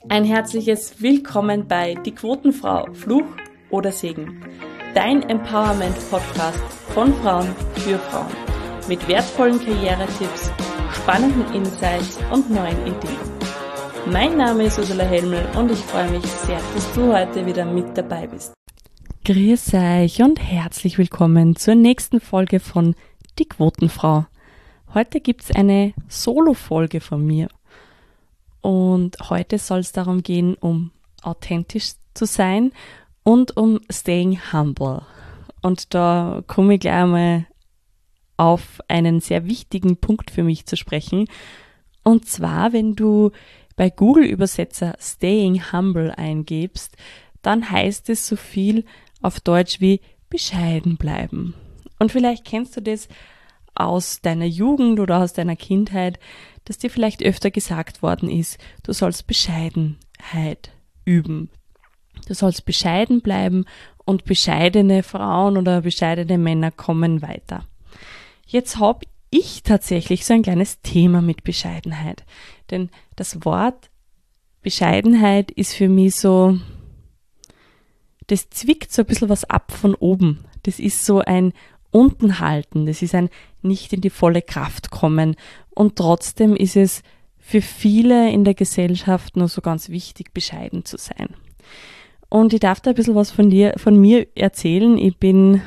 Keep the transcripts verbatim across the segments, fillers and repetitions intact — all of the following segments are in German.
Ein herzliches Willkommen bei Die Quotenfrau, Fluch oder Segen. Dein Empowerment-Podcast von Frauen für Frauen. Mit wertvollen Karrieretipps, spannenden Insights und neuen Ideen. Mein Name ist Ursula Helmel und ich freue mich sehr, dass du heute wieder mit dabei bist. Grüß euch und herzlich willkommen zur nächsten Folge von Die Quotenfrau. Heute gibt's eine Solo-Folge von mir. Und heute soll es darum gehen, um authentisch zu sein und um staying humble. Und da komme ich gleich einmal auf einen sehr wichtigen Punkt für mich zu sprechen. Und zwar, wenn du bei Google-Übersetzer staying humble eingibst, dann heißt es so viel auf Deutsch wie bescheiden bleiben. Und vielleicht kennst du das aus deiner Jugend oder aus deiner Kindheit, dass dir vielleicht öfter gesagt worden ist, du sollst Bescheidenheit üben. Du sollst bescheiden bleiben und bescheidene Frauen oder bescheidene Männer kommen weiter. Jetzt habe ich tatsächlich so ein kleines Thema mit Bescheidenheit. Denn das Wort Bescheidenheit ist für mich so, das zwickt so ein bisschen was ab von oben. Das ist so ein unten halten, das ist ein nicht in die volle Kraft kommen und trotzdem ist es für viele in der Gesellschaft nur so ganz wichtig, bescheiden zu sein. Und ich darf da ein bisschen was von dir, von mir erzählen. Ich bin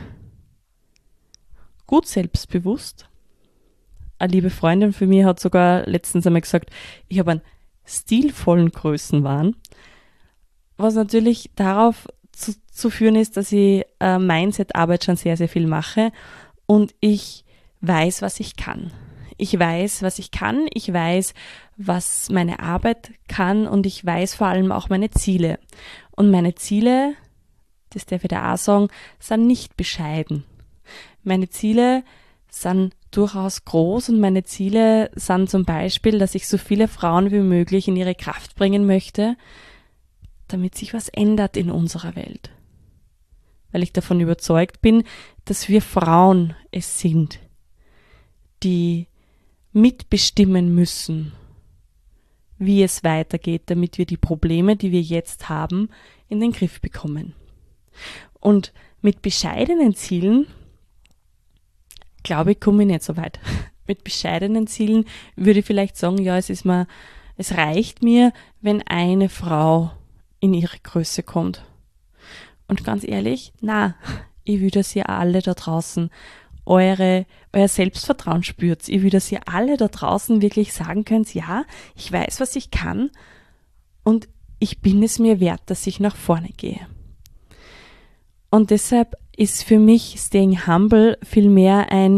gut selbstbewusst. Eine liebe Freundin von mir hat sogar letztens einmal gesagt, ich habe einen stilvollen Größenwahn, was natürlich darauf zu, zu führen ist, dass ich äh, Mindset-Arbeit schon sehr, sehr viel mache und ich weiß, was ich kann. Ich weiß, was ich kann, ich weiß, was meine Arbeit kann und ich weiß vor allem auch meine Ziele. Und meine Ziele, das darf ich da auch sagen, sind nicht bescheiden. Meine Ziele sind durchaus groß und meine Ziele sind zum Beispiel, dass ich so viele Frauen wie möglich in ihre Kraft bringen möchte, damit sich was ändert in unserer Welt. Weil ich davon überzeugt bin, dass wir Frauen es sind, die mitbestimmen müssen, wie es weitergeht, damit wir die Probleme, die wir jetzt haben, in den Griff bekommen. Und mit bescheidenen Zielen, glaube ich, komme ich nicht so weit. Mit bescheidenen Zielen würde ich vielleicht sagen, ja, es ist mir, es reicht mir, wenn eine Frau in ihre Größe kommt. Und ganz ehrlich, na, ich will, dass ihr alle da draußen eure, euer Selbstvertrauen spürt. Ich will, dass ihr alle da draußen wirklich sagen könnt, ja, ich weiß, was ich kann und ich bin es mir wert, dass ich nach vorne gehe. Und deshalb ist für mich Staying Humble vielmehr ein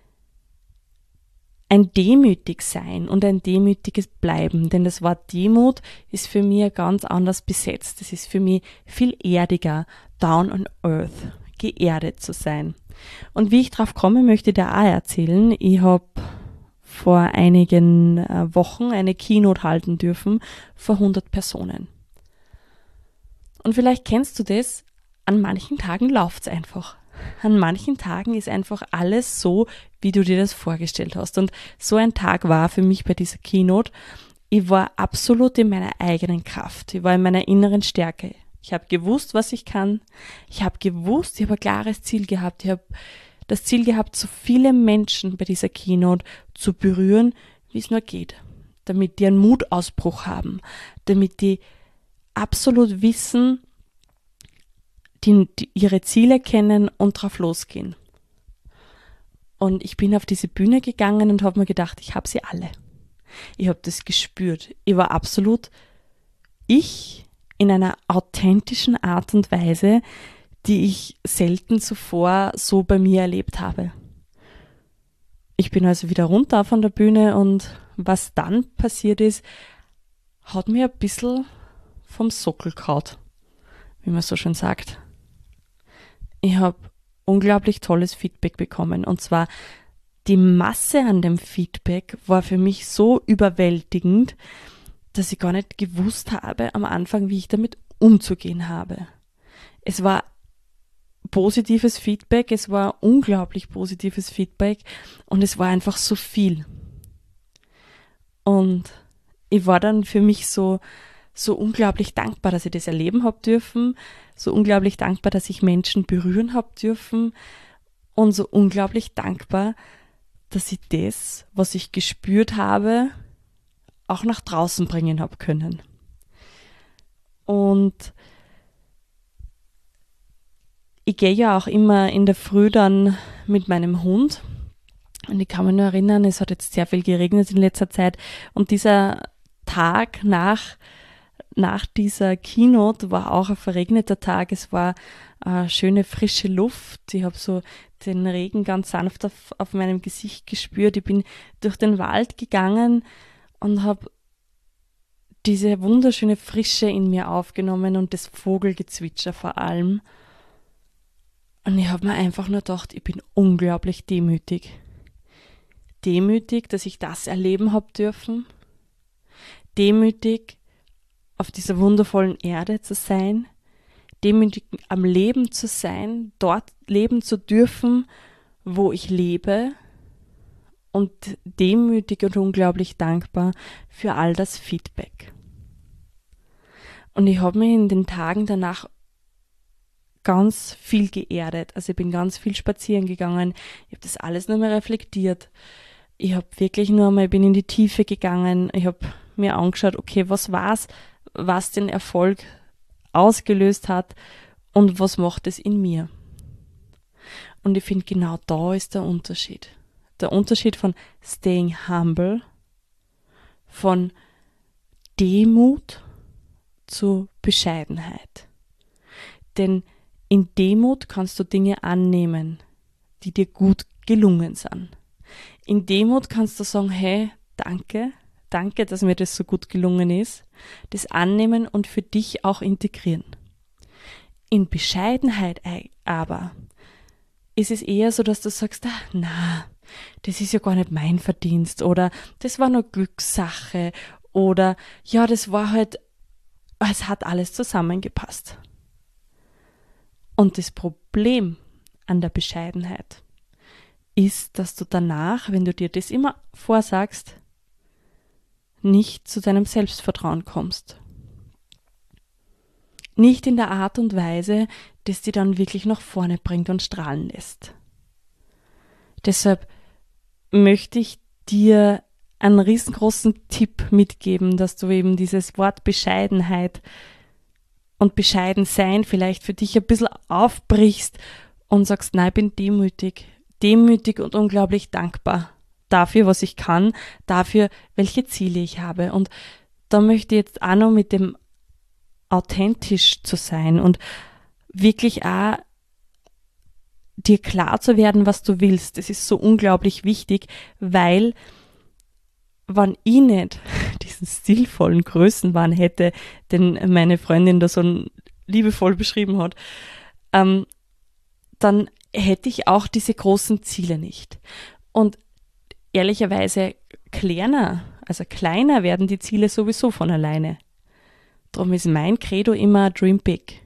ein demütig sein und ein demütiges Bleiben, denn das Wort Demut ist für mich ganz anders besetzt. Es ist für mich viel erdiger, down on earth, geerdet zu sein. Und wie ich drauf komme, möchte ich dir auch erzählen. Ich habe vor einigen Wochen eine Keynote halten dürfen vor hundert Personen. Und vielleicht kennst du das, an manchen Tagen läuft's einfach. An manchen Tagen ist einfach alles so, wie du dir das vorgestellt hast. Und so ein Tag war für mich bei dieser Keynote. Ich war absolut in meiner eigenen Kraft. Ich war in meiner inneren Stärke. Ich habe gewusst, was ich kann. Ich habe gewusst, ich habe ein klares Ziel gehabt. Ich habe das Ziel gehabt, so viele Menschen bei dieser Keynote zu berühren, wie es nur geht. Damit die einen Mutausbruch haben. Damit die absolut wissen, Die, die ihre Ziele kennen und drauf losgehen. Und ich bin auf diese Bühne gegangen und habe mir gedacht, ich habe sie alle. Ich habe das gespürt. Ich war absolut ich in einer authentischen Art und Weise, die ich selten zuvor so bei mir erlebt habe. Ich bin also wieder runter von der Bühne und was dann passiert ist, hat mir ein bisschen vom Sockel gehauen, wie man so schön sagt. Ich habe unglaublich tolles Feedback bekommen und zwar die Masse an dem Feedback war für mich so überwältigend, dass ich gar nicht gewusst habe am Anfang, wie ich damit umzugehen habe. Es war positives Feedback, es war unglaublich positives Feedback und es war einfach so viel. Und ich war dann für mich so so unglaublich dankbar, dass ich das erleben habe dürfen, so unglaublich dankbar, dass ich Menschen berühren habe dürfen und so unglaublich dankbar, dass ich das, was ich gespürt habe, auch nach draußen bringen habe können. Und ich gehe ja auch immer in der Früh dann mit meinem Hund. Und ich kann mich nur erinnern, es hat jetzt sehr viel geregnet in letzter Zeit. Und dieser Tag nach, nach dieser Keynote war auch ein verregneter Tag. Es war äh, schöne, frische Luft. Ich habe so den Regen ganz sanft auf, auf meinem Gesicht gespürt. Ich bin durch den Wald gegangen und habe diese wunderschöne Frische in mir aufgenommen und das Vogelgezwitscher vor allem. Und ich habe mir einfach nur gedacht, ich bin unglaublich demütig. Demütig, dass ich das erleben habe dürfen. Demütig, auf dieser wundervollen Erde zu sein. Demütig, am Leben zu sein, dort leben zu dürfen, wo ich lebe. Und demütig und unglaublich dankbar für all das Feedback. Und ich habe mich in den Tagen danach ganz viel geerdet. Also ich bin ganz viel spazieren gegangen. Ich habe das alles nur mal reflektiert. Ich habe wirklich nur einmal, bin in die Tiefe gegangen. Ich habe mir angeschaut, okay, was war's, was den Erfolg ausgelöst hat und was macht es in mir. Und ich finde, genau da ist der Unterschied. Der Unterschied von staying humble, von Demut zu Bescheidenheit. Denn in Demut kannst du Dinge annehmen, die dir gut gelungen sind. In Demut kannst du sagen, hey, danke, danke, dass mir das so gut gelungen ist, das annehmen und für dich auch integrieren. In Bescheidenheit aber ist es eher so, dass du sagst, ah, na, das ist ja gar nicht mein Verdienst oder das war nur Glückssache oder ja, das war halt, es hat alles zusammengepasst. Und das Problem an der Bescheidenheit ist, dass du danach, wenn du dir das immer vorsagst, nicht zu deinem Selbstvertrauen kommst. Nicht in der Art und Weise, das dich dann wirklich nach vorne bringt und strahlen lässt. Deshalb möchte ich dir einen riesengroßen Tipp mitgeben, dass du eben dieses Wort Bescheidenheit und Bescheidensein vielleicht für dich ein bisschen aufbrichst und sagst, nein, ich bin demütig, demütig und unglaublich dankbar dafür, was ich kann, dafür, welche Ziele ich habe. Und da möchte ich jetzt auch noch mit dem authentisch zu sein und wirklich auch dir klar zu werden, was du willst. Das ist so unglaublich wichtig, weil wenn ich nicht diesen stilvollen Größenwahn hätte, den meine Freundin da so liebevoll beschrieben hat, ähm, dann hätte ich auch diese großen Ziele nicht. Und ehrlicherweise kleiner, also kleiner werden die Ziele sowieso von alleine. Darum ist mein Credo immer Dream Big.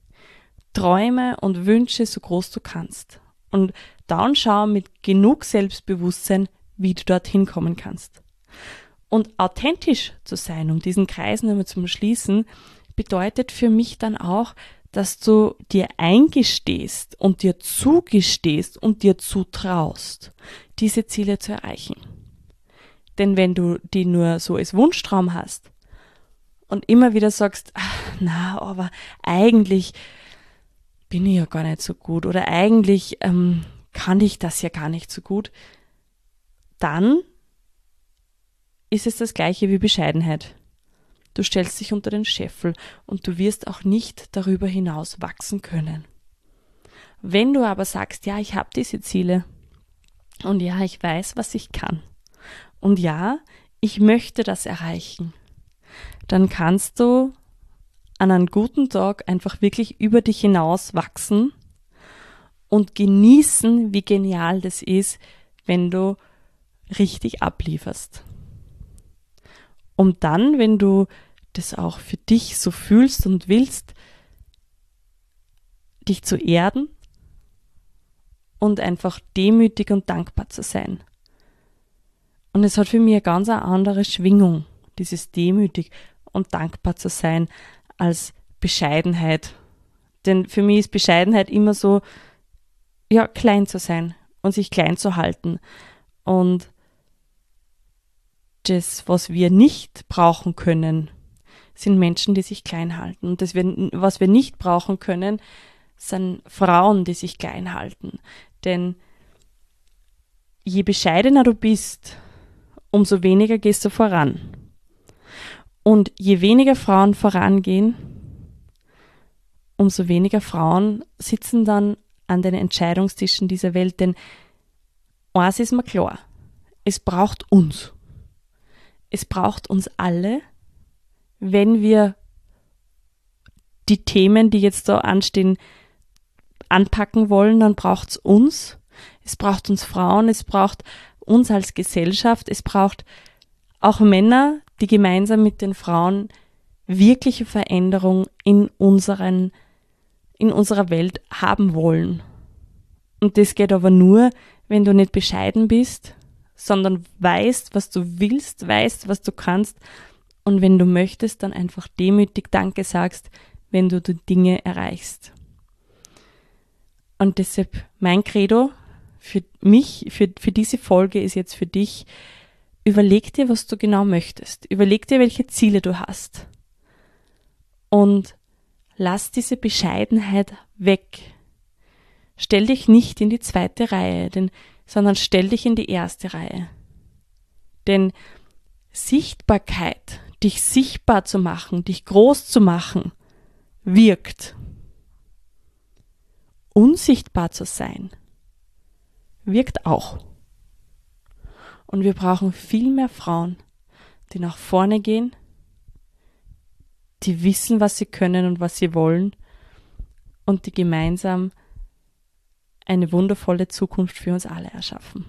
Träume und Wünsche so groß du kannst. Und dann schau mit genug Selbstbewusstsein, wie du dorthin kommen kannst. Und authentisch zu sein, um diesen Kreis nochmal zu schließen, bedeutet für mich dann auch, dass du dir eingestehst und dir zugestehst und dir zutraust, diese Ziele zu erreichen. Denn wenn du die nur so als Wunschtraum hast und immer wieder sagst, ach, na, aber eigentlich bin ich ja gar nicht so gut oder eigentlich ähm, kann ich das ja gar nicht so gut, dann ist es das Gleiche wie Bescheidenheit. Du stellst dich unter den Scheffel und du wirst auch nicht darüber hinaus wachsen können. Wenn du aber sagst, ja, ich habe diese Ziele und ja, ich weiß, was ich kann und ja, ich möchte das erreichen, dann kannst du an einem guten Tag einfach wirklich über dich hinaus wachsen und genießen, wie genial das ist, wenn du richtig ablieferst. Um dann, wenn du das auch für dich so fühlst und willst, dich zu erden und einfach demütig und dankbar zu sein. Und es hat für mich eine ganz andere Schwingung, dieses demütig und dankbar zu sein als Bescheidenheit. Denn für mich ist Bescheidenheit immer so, ja, klein zu sein und sich klein zu halten. Und das, was wir nicht brauchen können, sind Menschen, die sich klein halten. Und das, was wir nicht brauchen können, sind Frauen, die sich klein halten. Denn je bescheidener du bist, umso weniger gehst du voran. Und je weniger Frauen vorangehen, umso weniger Frauen sitzen dann an den Entscheidungstischen dieser Welt. Denn eins ist mir klar, es braucht uns. Es braucht uns alle, wenn wir die Themen, die jetzt da anstehen, anpacken wollen, dann braucht es uns. Es braucht uns Frauen, es braucht uns als Gesellschaft, es braucht auch Männer, die gemeinsam mit den Frauen wirkliche Veränderung in unseren, in unserer Welt haben wollen. Und das geht aber nur, wenn du nicht bescheiden bist, sondern weißt, was du willst, weißt, was du kannst und wenn du möchtest, dann einfach demütig Danke sagst, wenn du die Dinge erreichst. Und deshalb mein Credo für mich, für, für diese Folge ist jetzt für dich, überleg dir, was du genau möchtest. Überleg dir, welche Ziele du hast. Und lass diese Bescheidenheit weg. Stell dich nicht in die zweite Reihe, denn, sondern stell dich in die erste Reihe. Denn Sichtbarkeit, dich sichtbar zu machen, dich groß zu machen, wirkt. Unsichtbar zu sein, wirkt auch. Und wir brauchen viel mehr Frauen, die nach vorne gehen, die wissen, was sie können und was sie wollen und die gemeinsam eine wundervolle Zukunft für uns alle erschaffen.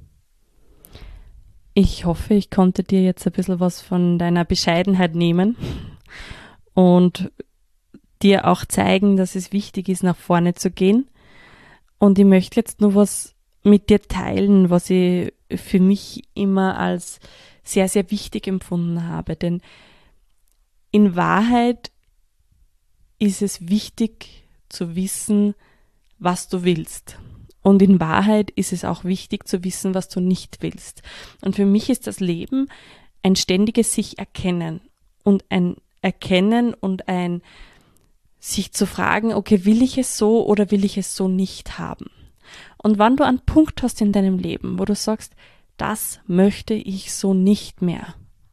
Ich hoffe, ich konnte dir jetzt ein bisschen was von deiner Bescheidenheit nehmen und dir auch zeigen, dass es wichtig ist, nach vorne zu gehen. Und ich möchte jetzt nur was mit dir teilen, was ich für mich immer als sehr, sehr wichtig empfunden habe. Denn in Wahrheit ist es wichtig zu wissen, was du willst. Und in Wahrheit ist es auch wichtig zu wissen, was du nicht willst. Und für mich ist das Leben ein ständiges sich erkennen und ein Erkennen und ein sich zu fragen, okay, will ich es so oder will ich es so nicht haben? Und wenn du einen Punkt hast in deinem Leben, wo du sagst, das möchte ich so nicht mehr,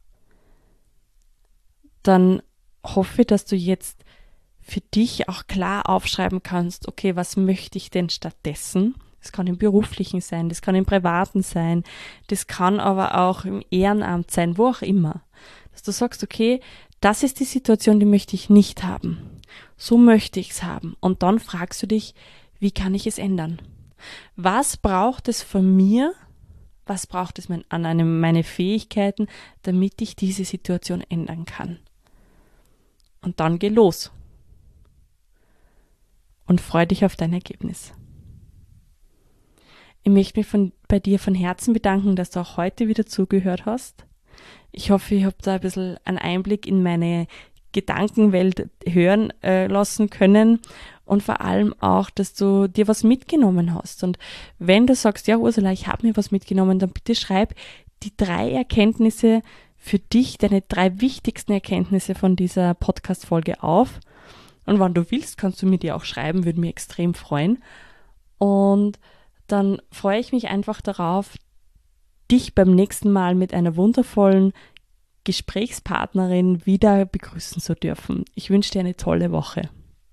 dann hoffe ich, dass du jetzt für dich auch klar aufschreiben kannst, okay, was möchte ich denn stattdessen? Das kann im Beruflichen sein, das kann im Privaten sein, das kann aber auch im Ehrenamt sein, wo auch immer. Dass du sagst, okay, das ist die Situation, die möchte ich nicht haben. So möchte ich es haben. Und dann fragst du dich, wie kann ich es ändern? Was braucht es von mir? Was braucht es an einem, meine Fähigkeiten, damit ich diese Situation ändern kann? Und dann geh los. Und freu dich auf dein Ergebnis. Ich möchte mich von, bei dir von Herzen bedanken, dass du auch heute wieder zugehört hast. Ich hoffe, ich habe da ein bisschen einen Einblick in meine Gedankenwelt hören äh, lassen können und vor allem auch, dass du dir was mitgenommen hast. Und wenn du sagst, ja Ursula, ich habe mir was mitgenommen, dann bitte schreib die drei Erkenntnisse für dich, deine drei wichtigsten Erkenntnisse von dieser Podcast-Folge auf. Und wenn du willst, kannst du mir die auch schreiben, würde mich extrem freuen. Und dann freue ich mich einfach darauf, dich beim nächsten Mal mit einer wundervollen Gesprächspartnerin wieder begrüßen zu dürfen. Ich wünsche dir eine tolle Woche.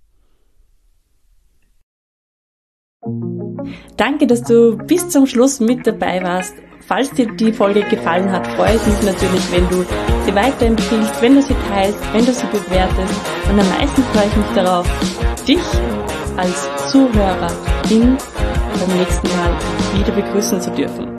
Danke, dass du bis zum Schluss mit dabei warst. Falls dir die Folge gefallen hat, freue ich mich natürlich, wenn du sie weiterempfiehlst, wenn du sie teilst, wenn du sie bewertest. Und am meisten freue ich mich darauf, dich als Zuhörerin beim nächsten Mal wieder begrüßen zu dürfen.